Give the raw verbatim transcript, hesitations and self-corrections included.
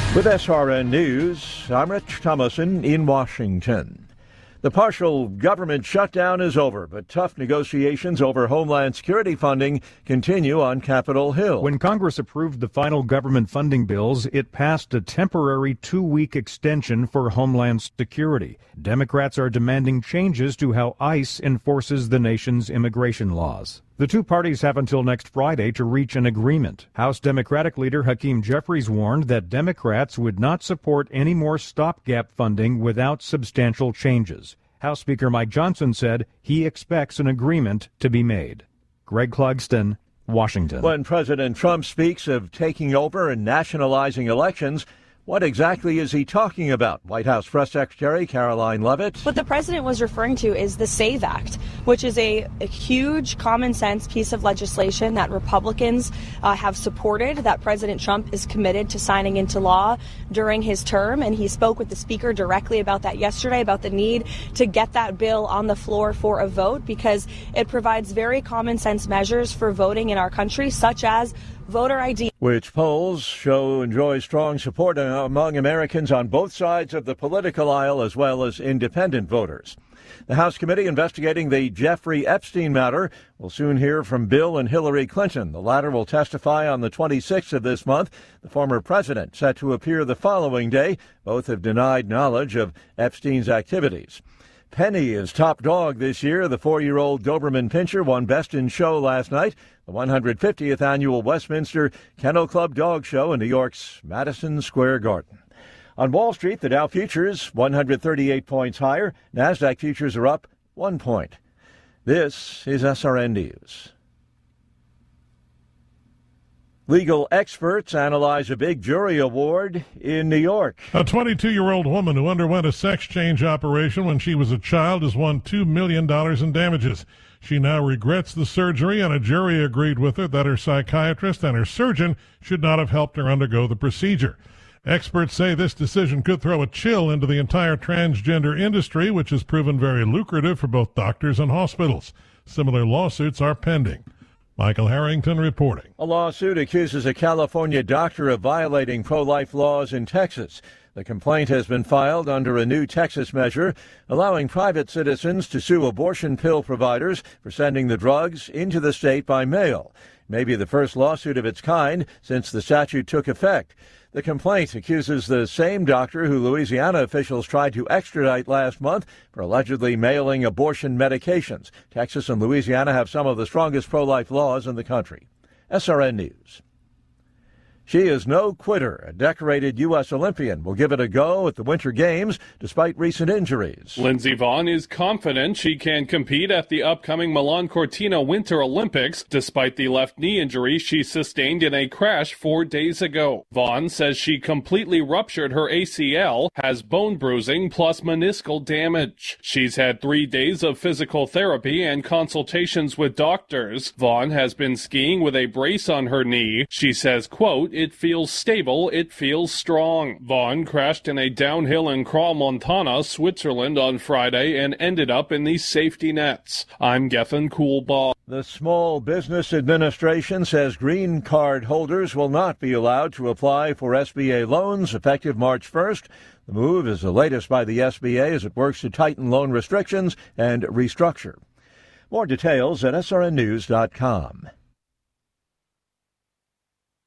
With S R N News, I'm Rich Thomason in Washington. The partial government shutdown is over, but tough negotiations over Homeland Security funding continue on Capitol Hill. When Congress approved the final government funding bills, it passed a temporary two-week extension for Homeland Security. Democrats are demanding changes to how ICE enforces the nation's immigration laws. The two parties have until next Friday to reach an agreement. House Democratic leader Hakeem Jeffries warned that Democrats would not support any more stopgap funding without substantial changes. House Speaker Mike Johnson said he expects an agreement to be made. Greg Clugston, Washington. When President Trump speaks of taking over and nationalizing elections, what exactly is he talking about? White House Press Secretary Caroline Leavitt. What the president was referring to is the SAVE Act, which is a, a huge common sense piece of legislation that Republicans uh, have supported, that President Trump is committed to signing into law during his term. And he spoke with the speaker directly about that yesterday, about the need to get that bill on the floor for a vote, because it provides very common sense measures for voting in our country, such as voter I D. Which polls show enjoys strong support among Americans on both sides of the political aisle, as well as independent voters. The House committee investigating the Jeffrey Epstein matter will soon hear from Bill and Hillary Clinton. The latter will testify on the twenty-sixth of this month. The former president set to appear the following day. Both have denied knowledge of Epstein's activities. Penny is top dog this year. The four-year-old Doberman Pinscher won Best in Show last night. The one hundred fiftieth annual Westminster Kennel Club Dog Show in New York's Madison Square Garden. On Wall Street, the Dow futures one hundred thirty-eight points higher. NASDAQ futures are up one point. This is S R N News. Legal experts analyze a big jury award in New York. A twenty-two-year-old woman who underwent a sex change operation when she was a child has won two million dollars in damages. She now regrets the surgery, and a jury agreed with her that her psychiatrist and her surgeon should not have helped her undergo the procedure. Experts say this decision could throw a chill into the entire transgender industry, which has proven very lucrative for both doctors and hospitals. Similar lawsuits are pending. Michael Harrington reporting. A lawsuit accuses a California doctor of violating pro-life laws in Texas. The complaint has been filed under a new Texas measure allowing private citizens to sue abortion pill providers for sending the drugs into the state by mail. Maybe the first lawsuit of its kind since the statute took effect. The complaint accuses the same doctor who Louisiana officials tried to extradite last month for allegedly mailing abortion medications. Texas and Louisiana have some of the strongest pro-life laws in the country. S R N News. She is no quitter. A decorated U S Olympian will give it a go at the Winter Games despite recent injuries. Lindsey Vonn is confident she can compete at the upcoming Milan Cortina Winter Olympics despite the left knee injury she sustained in a crash four days ago. Vonn says she completely ruptured her A C L, has bone bruising plus meniscal damage. She's had three days of physical therapy and consultations with doctors. Vonn has been skiing with a brace on her knee. She says, quote, "It feels stable, it feels strong." Vonn crashed in a downhill in Crans-Montana, Switzerland on Friday and ended up in the safety nets. I'm Gethin Coolbaugh. The Small Business Administration says green card holders will not be allowed to apply for S B A loans effective March first. The move is the latest by the S B A as it works to tighten loan restrictions and restructure. More details at S R N news dot com.